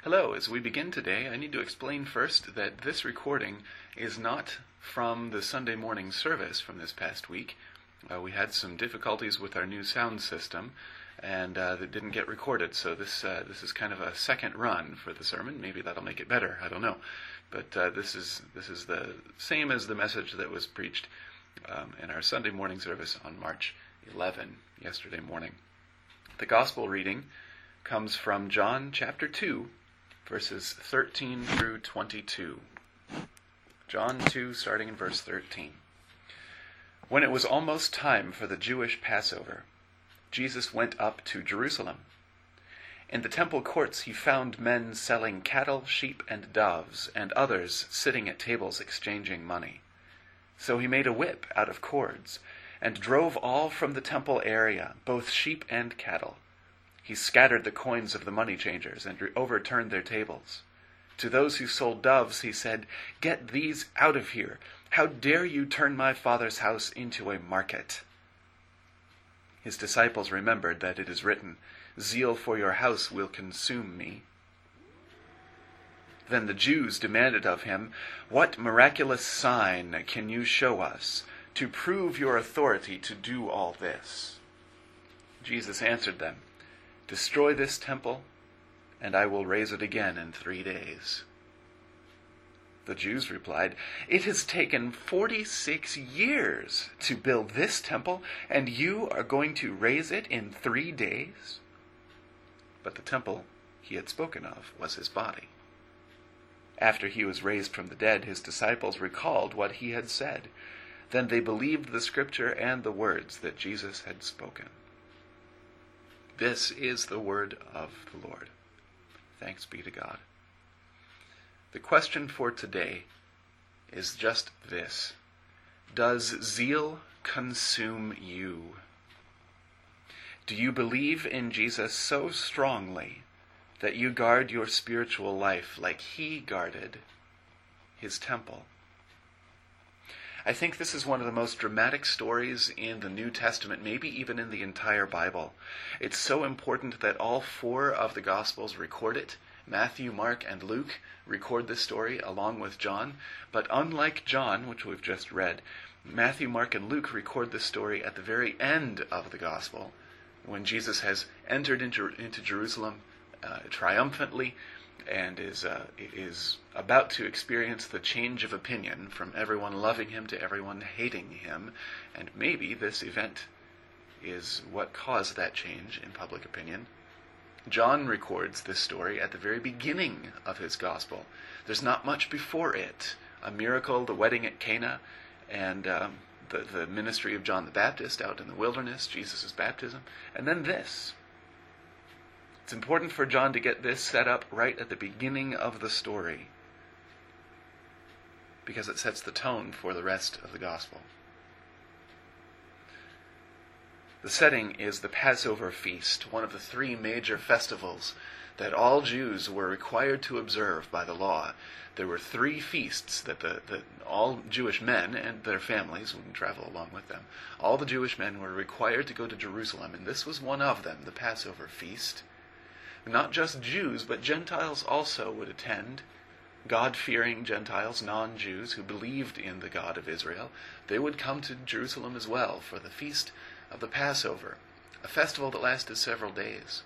Hello, as we begin today, I need to explain first that this recording is not from the Sunday morning service from this past week. We had some difficulties with our new sound system, and that didn't get recorded, so this is kind of a second run for the sermon. Maybe that'll make it better, I don't know. But this is the same as the message that was preached in our Sunday morning service on March 11, yesterday morning. The gospel reading comes from John chapter 2, verses 13 through 22. John 2, starting in verse 13. When it was almost time for the Jewish Passover, Jesus went up to Jerusalem. In the temple courts he found men selling cattle, sheep, and doves, and others sitting at tables exchanging money. So he made a whip out of cords, and drove all from the temple area, both sheep and cattle. He scattered the coins of the money changers and overturned their tables. To those who sold doves he said, "Get these out of here. How dare you turn my Father's house into a market?" His disciples remembered that it is written, "Zeal for your house will consume me." Then the Jews demanded of him, "What miraculous sign can you show us to prove your authority to do all this?" Jesus answered them, "Destroy this temple, and I will raise it again in 3 days." The Jews replied, "It has taken 46 years to build this temple, and you are going to raise it in 3 days?" But the temple he had spoken of was his body. After he was raised from the dead, his disciples recalled what he had said. Then they believed the scripture and the words that Jesus had spoken. This is the word of the Lord. Thanks be to God. The question for today is just this: does zeal consume you? Do you believe in Jesus so strongly that you guard your spiritual life like he guarded his temple? I think this is one of the most dramatic stories in the New Testament, maybe even in the entire Bible. It's so important that all 4 of the Gospels record it. Matthew, Mark, and Luke record this story along with John. But unlike John, which we've just read, Matthew, Mark, and Luke record this story at the very end of the Gospel, when Jesus has entered into Jerusalem triumphantly, and is about to experience the change of opinion from everyone loving him to everyone hating him. And maybe this event is what caused that change in public opinion. John records this story at the very beginning of his gospel. There's not much before it. A miracle, the wedding at Cana, and the ministry of John the Baptist out in the wilderness, Jesus' baptism, and then this. It's important for John to get this set up right at the beginning of the story, because it sets the tone for the rest of the gospel. The setting is the Passover feast, one of the 3 major festivals that all Jews were required to observe by the law. There were 3 feasts that all Jewish men and their families would travel along with them. All the Jewish men were required to go to Jerusalem, and this was one of them, the Passover feast. Not just Jews, but Gentiles also would attend. God-fearing Gentiles, non-Jews, who believed in the God of Israel, they would come to Jerusalem as well for the feast of the Passover, a festival that lasted several days.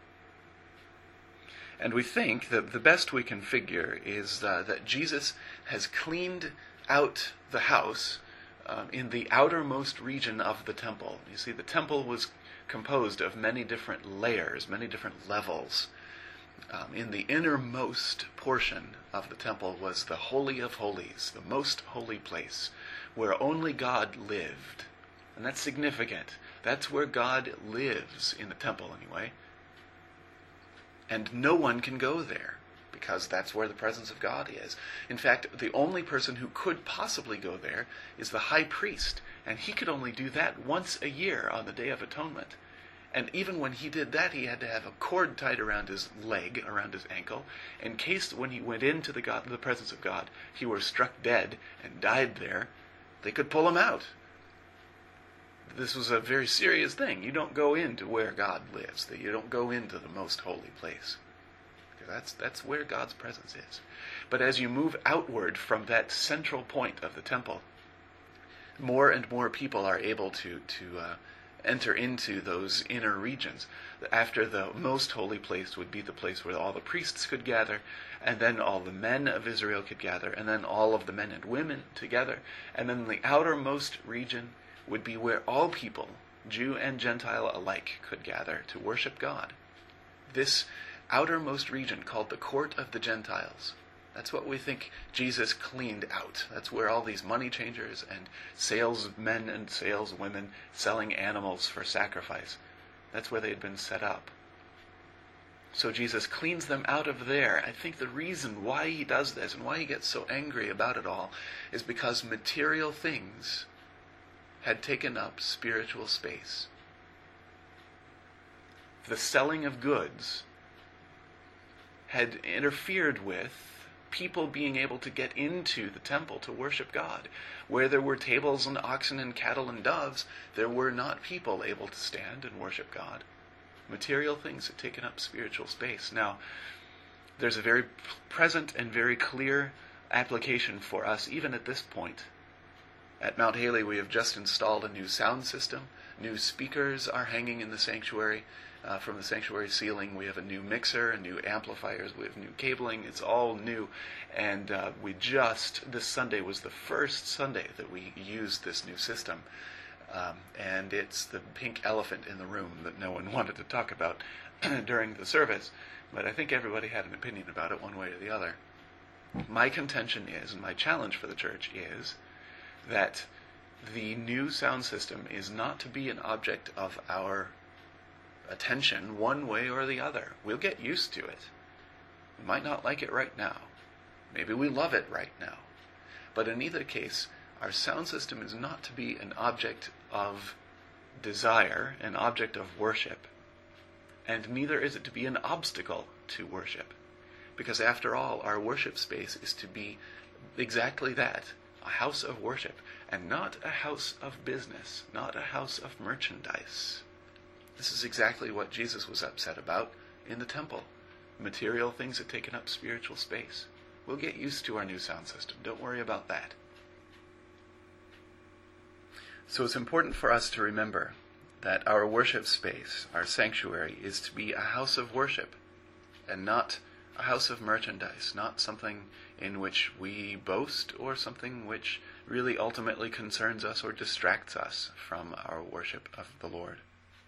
And we think that the best we can figure is that Jesus has cleaned out the house in the outermost region of the temple. You see, the temple was composed of many different layers, many different levels. In the innermost portion of the temple was the Holy of Holies, the most holy place, where only God lived. And that's significant. That's where God lives, in the temple anyway. And no one can go there, because that's where the presence of God is. In fact, the only person who could possibly go there is the high priest, and he could only do that once a year on the Day of Atonement. And even when he did that, he had to have a cord tied around his leg, around his ankle, in case when he went into the presence of God, he were struck dead and died there, they could pull him out. This was a very serious thing. You don't go into where God lives. You don't go into the most holy place, That's where God's presence is. But as you move outward from that central point of the temple, more and more people are able to enter into those inner regions. After the most holy place would be the place where all the priests could gather, and then all the men of Israel could gather, and then all of the men and women together, and then the outermost region would be where all people, Jew and Gentile alike, could gather to worship God. This outermost region, called the court of the Gentiles, that's what we think Jesus cleaned out. That's where all these money changers and salesmen and saleswomen selling animals for sacrifice, that's where they had been set up. So Jesus cleans them out of there. I think the reason why he does this and why he gets so angry about it all is because material things had taken up spiritual space. The selling of goods had interfered with people being able to get into the temple to worship God. Where there were tables and oxen and cattle and doves, there were not people able to stand and worship God. Material things had taken up spiritual space. Now, there's a very present and very clear application for us, even at this point. At Mount Haley, we have just installed a new sound system. New speakers are hanging in the sanctuary. From the sanctuary ceiling, we have a new mixer, new amplifiers, we have new cabling. It's all new. And this Sunday was the first Sunday that we used this new system. And it's the pink elephant in the room that no one wanted to talk about during the service. But I think everybody had an opinion about it one way or the other. My contention is, and my challenge for the church is, that the new sound system is not to be an object of our attention one way or the other. We'll get used to it. We might not like it right now. Maybe we love it right now. But in either case, our sound system is not to be an object of desire, an object of worship, and neither is it to be an obstacle to worship. Because after all, our worship space is to be exactly that, a house of worship, and not a house of business, not a house of merchandise. This is exactly what Jesus was upset about in the temple. Material things had taken up spiritual space. We'll get used to our new sound system. Don't worry about that. So it's important for us to remember that our worship space, our sanctuary, is to be a house of worship and not a house of merchandise, not something in which we boast or something which really ultimately concerns us or distracts us from our worship of the Lord.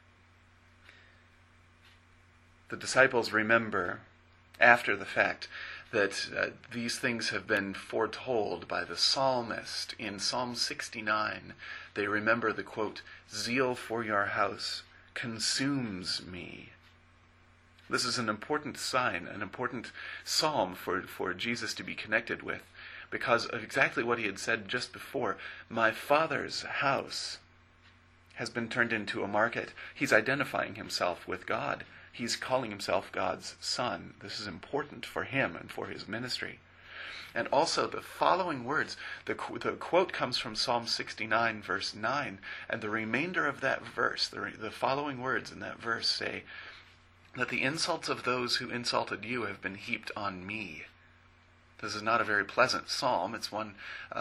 The disciples remember after the fact that these things have been foretold by the psalmist in Psalm 69. They remember the quote, "Zeal for your house consumes me." This is an important sign, an important psalm for Jesus to be connected with, because of exactly what he had said just before. My Father's house has been turned into a market. He's identifying himself with God. He's calling himself God's son. This is important for him and for his ministry. And also the following words, the quote comes from Psalm 69, verse 9, and the remainder of that verse, the following words in that verse say that the insults of those who insulted you have been heaped on me. This is not a very pleasant psalm. It's one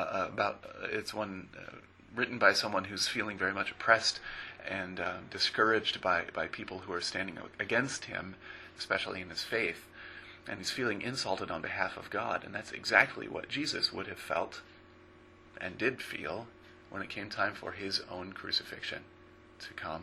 written by someone who's feeling very much oppressed and discouraged by people who are standing against him, especially in his faith. And he's feeling insulted on behalf of God. And that's exactly what Jesus would have felt and did feel when it came time for his own crucifixion to come.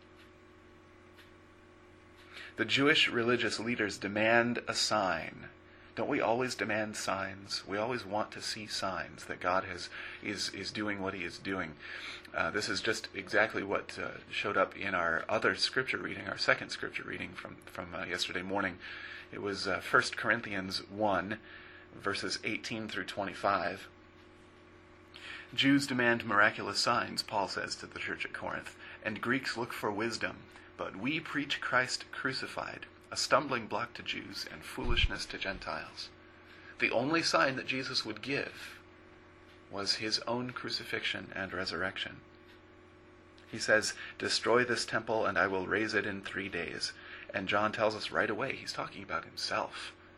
The Jewish religious leaders demand a sign. Don't we always demand signs? We always want to see signs that God is doing what he is doing. This is just exactly what showed up in our other scripture reading, our second scripture reading from yesterday morning. It was 1 Corinthians 1, verses 18 through 25. Jews demand miraculous signs, Paul says to the church at Corinth, and Greeks look for wisdom, but we preach Christ crucified, a stumbling block to Jews and foolishness to Gentiles. The only sign that Jesus would give was his own crucifixion and resurrection. He says, "Destroy this temple and I will raise it in 3 days." And John tells us right away he's talking about himself.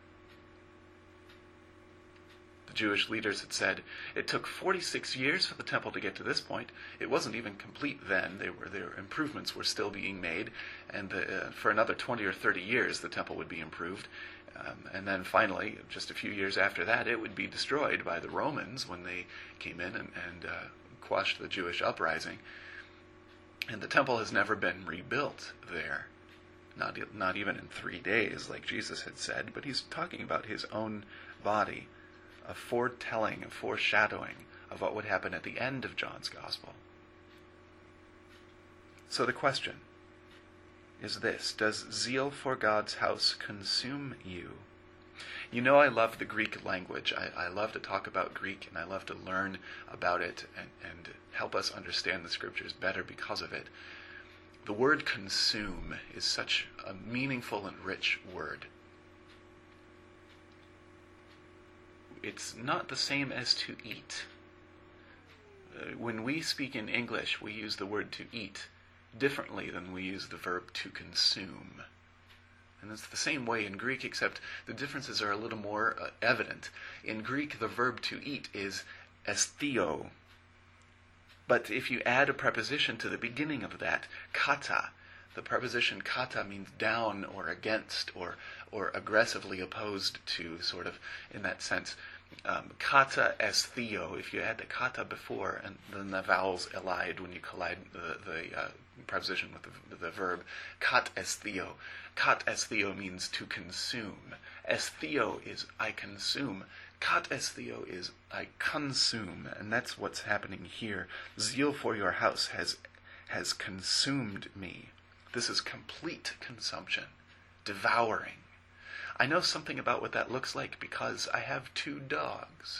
Jewish leaders had said, it took 46 years for the temple to get to this point. It wasn't even complete then. Their improvements were still being made, and for another 20 or 30 years the temple would be improved. And then finally, just a few years after that, it would be destroyed by the Romans when they came in and quashed the Jewish uprising. And the temple has never been rebuilt there. Not even in 3 days, like Jesus had said, but he's talking about his own body, a foretelling, a foreshadowing of what would happen at the end of John's Gospel. So the question is this: does zeal for God's house consume you? You know, I love the Greek language. I love to talk about Greek, and I love to learn about it and help us understand the Scriptures better because of it. The word consume is such a meaningful and rich word. It's not the same as to eat. When we speak in English, we use the word to eat differently than we use the verb to consume. And it's the same way in Greek, except the differences are a little more evident. In Greek, the verb to eat is esthio. But if you add a preposition to the beginning of that, kata, the preposition kata means down or against or aggressively opposed to, sort of in that sense. Kata esthio, if you add the kata before and then the vowels elide when you collide the preposition with the verb, kat esthio. Kat esthio means to consume. Esthio is I consume. Kat esthio is I consume, and that's what's happening here. Zeal for your house has consumed me. This is complete consumption, devouring. I know something about what that looks like because I have 2 dogs.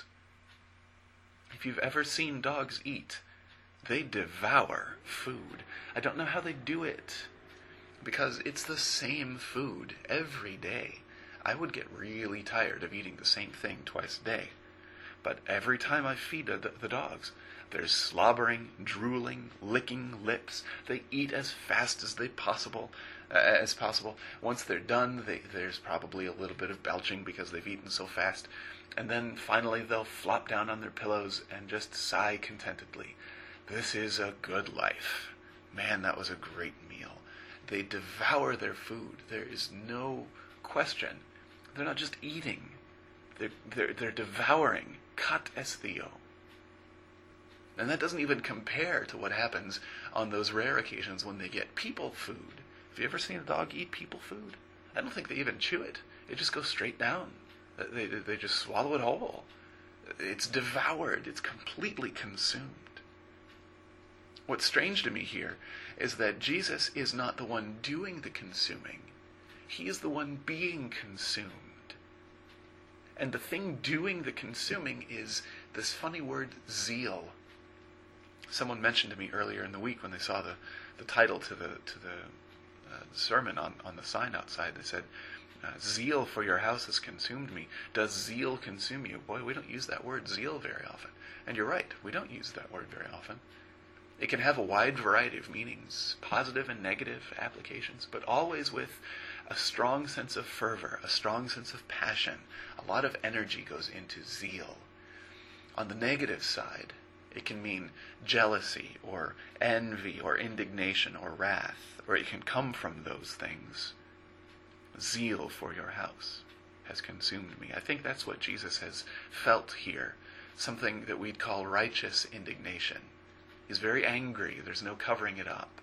If you've ever seen dogs eat, they devour food. I don't know how they do it, because it's the same food every day. I would get really tired of eating the same thing twice a day. But every time I feed the dogs, there's slobbering, drooling, licking lips. They eat as fast as possible. Once they're done, there's probably a little bit of belching because they've eaten so fast. And then finally they'll flop down on their pillows and just sigh contentedly. This is a good life. Man, that was a great meal. They devour their food. There is no question. They're not just eating. They're devouring. Kat esthio. And that doesn't even compare to what happens on those rare occasions when they get people food. Have you ever seen a dog eat people food? I don't think they even chew it. It just goes straight down. They just swallow it whole. It's devoured. It's completely consumed. What's strange to me here is that Jesus is not the one doing the consuming. He is the one being consumed. And the thing doing the consuming is this funny word, zeal. Someone mentioned to me earlier in the week when they saw the title to the sermon on the sign outside. They said, zeal for your house has consumed me. Does zeal consume you? Boy, we don't use that word zeal very often. And you're right, we don't use that word very often. It can have a wide variety of meanings, positive and negative applications, but always with a strong sense of fervor, a strong sense of passion. A lot of energy goes into zeal. On the negative side, it can mean jealousy or envy or indignation or wrath, or it can come from those things. Zeal for your house has consumed me. I think that's what Jesus has felt here, something that we'd call righteous indignation. He's very angry. There's no covering it up.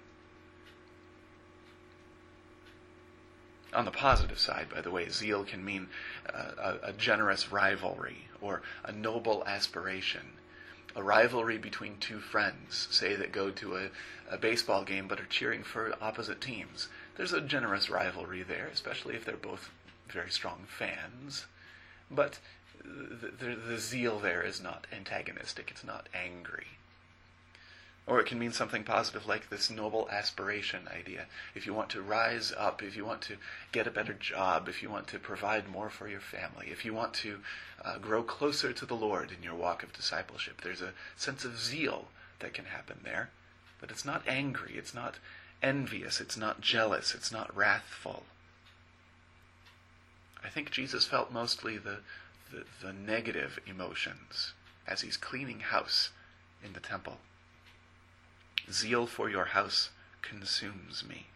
On the positive side, by the way, zeal can mean a generous rivalry or a noble aspiration. A rivalry between 2 friends, say, that go to a baseball game but are cheering for opposite teams. There's a generous rivalry there, especially if they're both very strong fans. But the zeal there is not antagonistic. It's not angry. Or it can mean something positive like this noble aspiration idea. If you want to rise up, if you want to get a better job, if you want to provide more for your family, if you want to grow closer to the Lord in your walk of discipleship, there's a sense of zeal that can happen there. But it's not angry, it's not envious, it's not jealous, it's not wrathful. I think Jesus felt mostly the the negative emotions as he's cleaning house in the temple. Zeal for your house consumes me.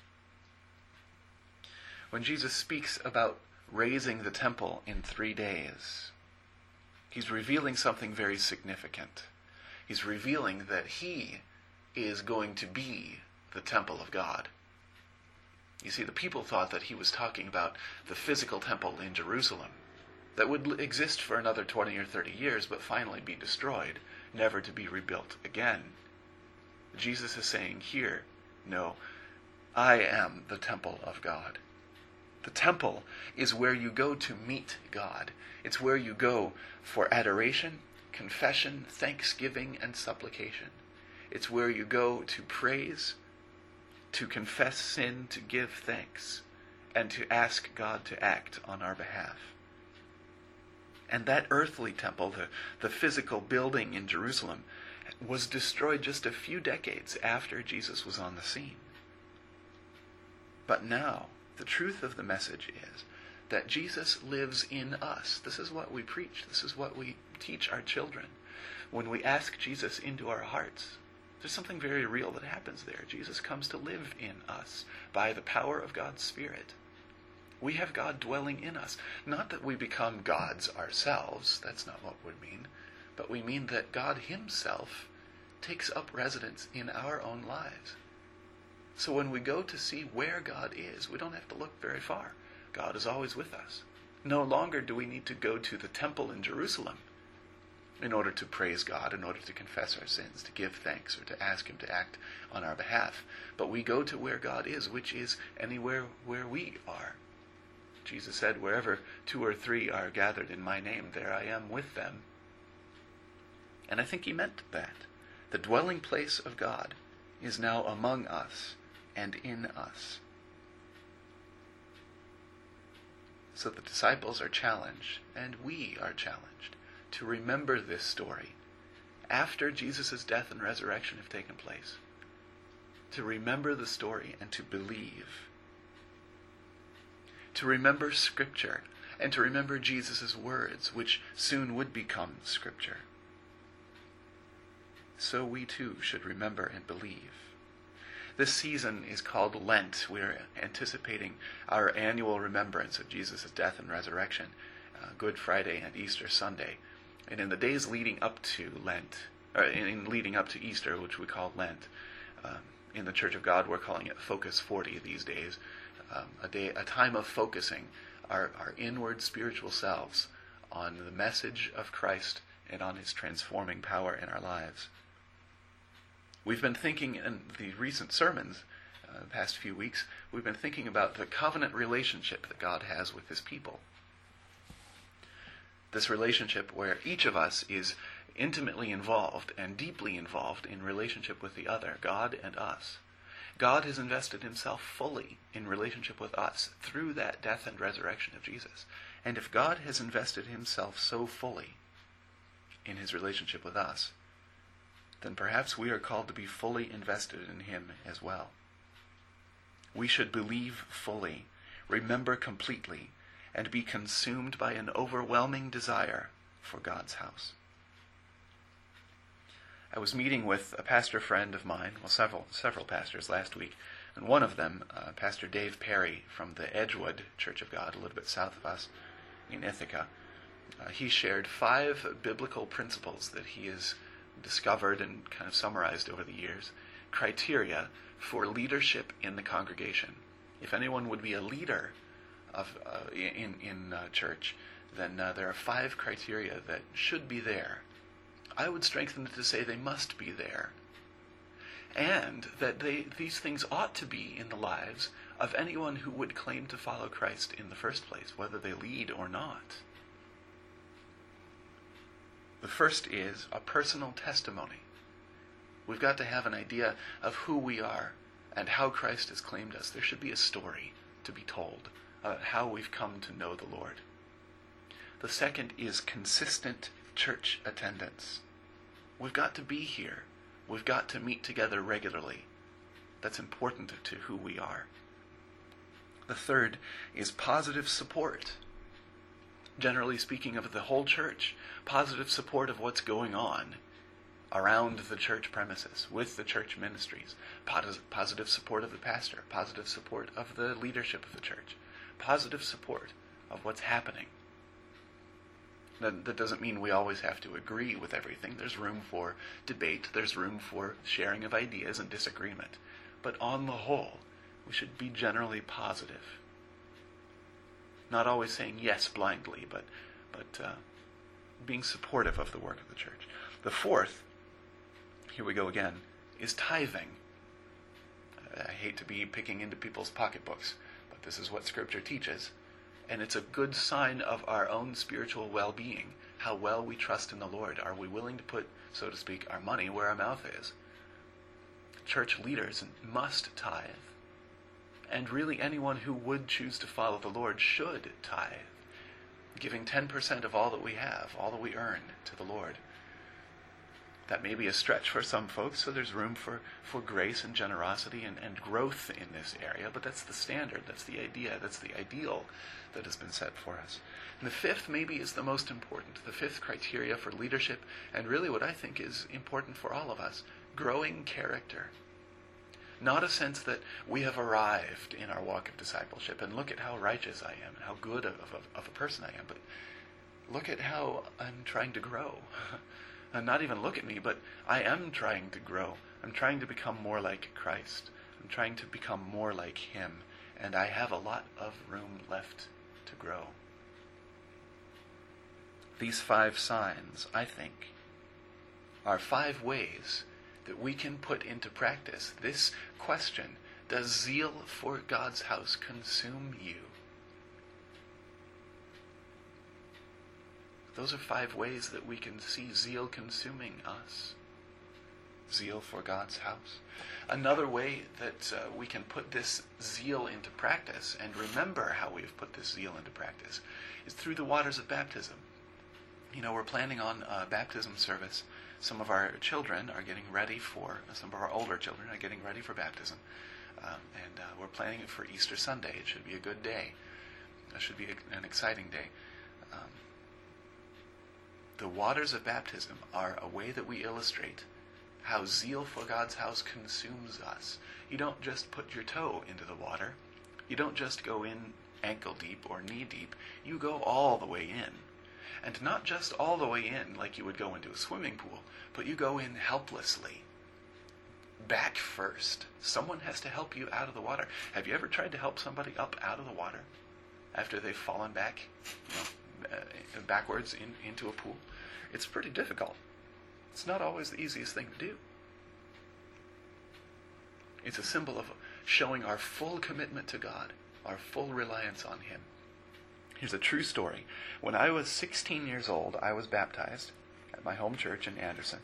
When Jesus speaks about raising the temple in 3 days, he's revealing something very significant. He's revealing that he is going to be the temple of God. You see, the people thought that he was talking about the physical temple in Jerusalem that would exist for another 20 or 30 years, but finally be destroyed, never to be rebuilt again. Jesus is saying here, no, I am the temple of God. The temple is where you go to meet God. It's where you go for adoration, confession, thanksgiving, and supplication. It's where you go to praise, to confess sin, to give thanks, and to ask God to act on our behalf. And that earthly temple, the physical building in Jerusalem, was destroyed just a few decades after Jesus was on the scene. But now, the truth of the message is that Jesus lives in us. This is what we preach. This is what we teach our children. When we ask Jesus into our hearts, there's something very real that happens there. Jesus comes to live in us by the power of God's Spirit. We have God dwelling in us. Not that we become gods ourselves. That's not what we mean. But we mean that God himself takes up residence in our own lives. So when we go to see where God is, we don't have to look very far. God is always with us. No longer do we need to go to the temple in Jerusalem in order to praise God, in order to confess our sins, to give thanks, or to ask him to act on our behalf. But we go to where God is, which is anywhere where we are. Jesus said, wherever 2 or 3 are gathered in my name, there I am with them. And I think he meant that. The dwelling place of God is now among us and in us. So the disciples are challenged, and we are challenged, to remember this story after Jesus' death and resurrection have taken place. To remember the story and to believe. To remember Scripture and to remember Jesus' words, which soon would become Scripture. So we too should remember and believe. This season is called Lent. We're anticipating our annual remembrance of Jesus' death and resurrection, Good Friday and Easter Sunday. And in the days leading up to Lent, or in leading up to Easter, which we call Lent, in the Church of God we're calling it Focus 40 these days, a time of focusing our inward spiritual selves on the message of Christ and on his transforming power in our lives. We've been thinking in the recent sermons, the past few weeks, we've been thinking about the covenant relationship that God has with his people. This relationship where each of us is intimately involved and deeply involved in relationship with the other, God and us. God has invested himself fully in relationship with us through that death and resurrection of Jesus. And if God has invested himself so fully in his relationship with us, then perhaps we are called to be fully invested in him as well. We should believe fully, remember completely, and be consumed by an overwhelming desire for God's house. I was meeting with a pastor friend of mine, well, several pastors last week, and one of them, Pastor Dave Perry from the Edgewood Church of God, a little bit south of us in Ithaca. He shared 5 biblical principles that he has discovered and kind of summarized over the years, criteria for leadership in the congregation. If anyone would be a leader in church, then there are 5 criteria that should be there. I would strengthen it to say they must be there, and that these things ought to be in the lives of anyone who would claim to follow Christ in the first place, whether they lead or not. The first is a personal testimony. We've got to have an idea of who we are and how Christ has claimed us. There should be a story to be told about how we've come to know the Lord. The second is consistent church attendance. We've got to be here. We've got to meet together regularly. That's important to who we are. The third is positive support. generally speaking, of the whole church, positive support of what's going on around the church premises, with the church ministries, positive support of the pastor, positive support of the leadership of the church, positive support of what's happening. That doesn't mean we always have to agree with everything. There's room for debate, there's room for sharing of ideas and disagreement. But on the whole, we should be generally positive. Not always saying yes blindly, but being supportive of the work of the church. The fourth, here we go again, is tithing. I hate to be picking into people's pocketbooks, but this is what Scripture teaches. And it's a good sign of our own spiritual well-being, how well we trust in the Lord. Are we willing to put, so to speak, our money where our mouth is? Church leaders must tithe. And really anyone who would choose to follow the Lord should tithe, giving 10% of all that we have, all that we earn, to the Lord. That may be a stretch for some folks, so there's room for grace and generosity and growth in this area, but that's the standard, that's the idea, that's the ideal that has been set for us. And the fifth maybe is the most important, the fifth criteria for leadership, and really what I think is important for all of us, growing character. Not a sense that we have arrived in our walk of discipleship, and look at how righteous I am, and how good of a person I am, but look at how I'm trying to grow. And not even look at me, but I am trying to grow. I'm trying to become more like Christ. I'm trying to become more like Him. And I have a lot of room left to grow. These 5 signs, I think, are 5 ways that we can put into practice this question: does zeal for God's house consume you? Those are 5 ways that we can see zeal consuming us. Zeal for God's house. Another way that we can put this zeal into practice, and remember how we've put this zeal into practice, is through the waters of baptism. You know, we're planning on a baptism service. Some of our children are getting ready for, some of our older children are getting ready for baptism. And we're planning it for Easter Sunday. It should be a good day. It should be an exciting day. The waters of baptism are a way that we illustrate how zeal for God's house consumes us. You don't just put your toe into the water. You don't just go in ankle deep or knee deep. You go all the way in. And not just all the way in like you would go into a swimming pool, but you go in helplessly. Back first. Someone has to help you out of the water. Have you ever tried to help somebody up out of the water after they've fallen back, backwards into a pool? It's pretty difficult. It's not always the easiest thing to do. It's a symbol of showing our full commitment to God, our full reliance on Him. Here's a true story. When I was 16 years old, I was baptized at my home church in Anderson.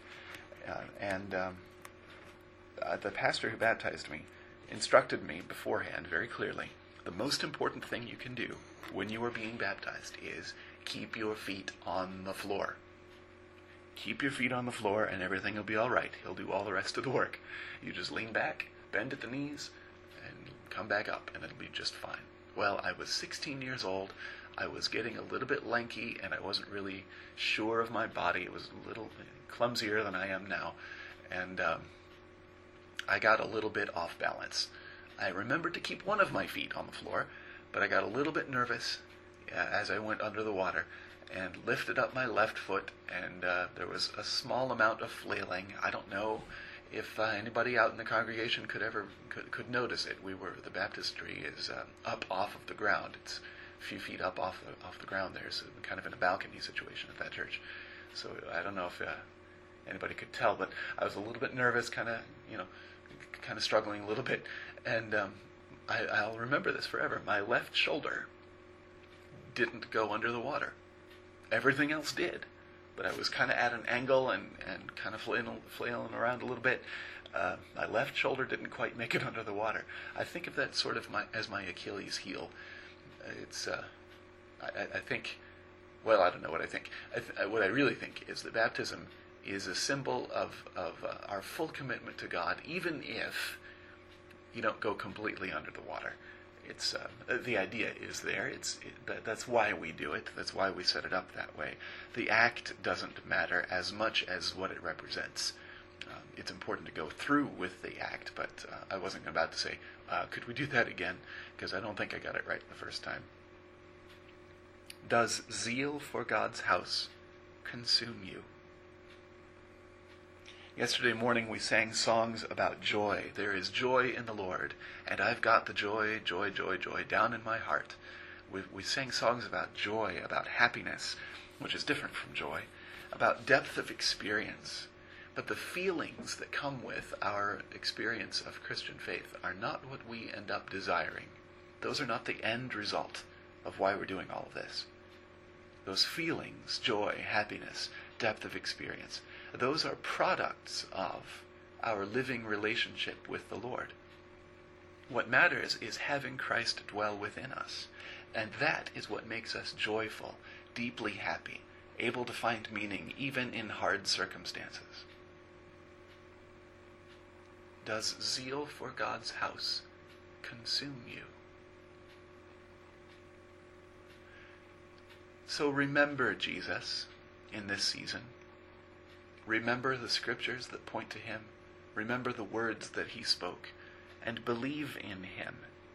The pastor who baptized me instructed me beforehand very clearly, the most important thing you can do when you are being baptized is keep your feet on the floor. Keep your feet on the floor and everything will be all right. He'll do all the rest of the work. You just lean back, bend at the knees, and come back up, and it'll be just fine. Well, I was 16 years old. I was getting a little bit lanky, and I wasn't really sure of my body. It was a little clumsier than I am now. And I got a little bit off balance. I remembered to keep one of my feet on the floor, but I got a little bit nervous as I went under the water and lifted up my left foot, and there was a small amount of flailing. I don't know if anybody out in the congregation could notice it. The baptistry is up off of the ground. It's a few feet up off the ground there, so kind of in a balcony situation at that church. So I don't know if anybody could tell, but I was a little bit nervous, kind of struggling a little bit, and I'll remember this forever. My left shoulder didn't go under the water. Everything else did, but I was kind of at an angle and kind of flailing around a little bit. My left shoulder didn't quite make it under the water. I think of that sort of as my Achilles heel. It's I think, well, I don't know what I think. What I really think is that baptism is a symbol of our full commitment to God, even if you don't go completely under the water. It's the idea is there. That's why we do it. That's why we set it up that way. The act doesn't matter as much as what it represents. It's important to go through with the act, but I wasn't about to say, could we do that again? Because I don't think I got it right the first time. Does zeal for God's house consume you? Yesterday morning we sang songs about joy. There is joy in the Lord, and I've got the joy, joy, joy, joy down in my heart. We sang songs about joy, about happiness, which is different from joy, about depth of experience. But the feelings that come with our experience of Christian faith are not what we end up desiring. Those are not the end result of why we're doing all of this. Those feelings, joy, happiness, depth of experience, those are products of our living relationship with the Lord. What matters is having Christ dwell within us, and that is what makes us joyful, deeply happy, able to find meaning even in hard circumstances. Does zeal for God's house consume you? So remember Jesus in this season. Remember the scriptures that point to him. Remember the words that he spoke, and believe in him.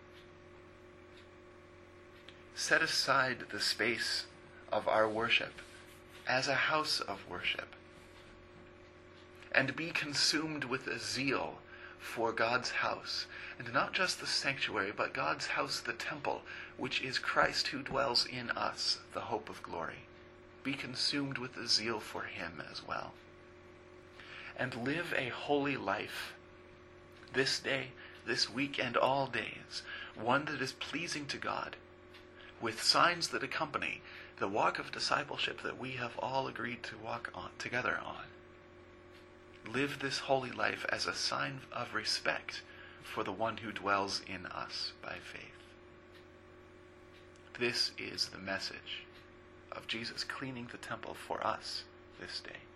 Set aside the space of our worship as a house of worship, and be consumed with a zeal for God's house, and not just the sanctuary, but God's house, the temple, which is Christ who dwells in us, the hope of glory. Be consumed with a zeal for him as well. And live a holy life this day, this week, and all days, one that is pleasing to God, with signs that accompany the walk of discipleship that we have all agreed to walk on together on. Live this holy life as a sign of respect for the one who dwells in us by faith. This is the message of Jesus cleaning the temple for us this day.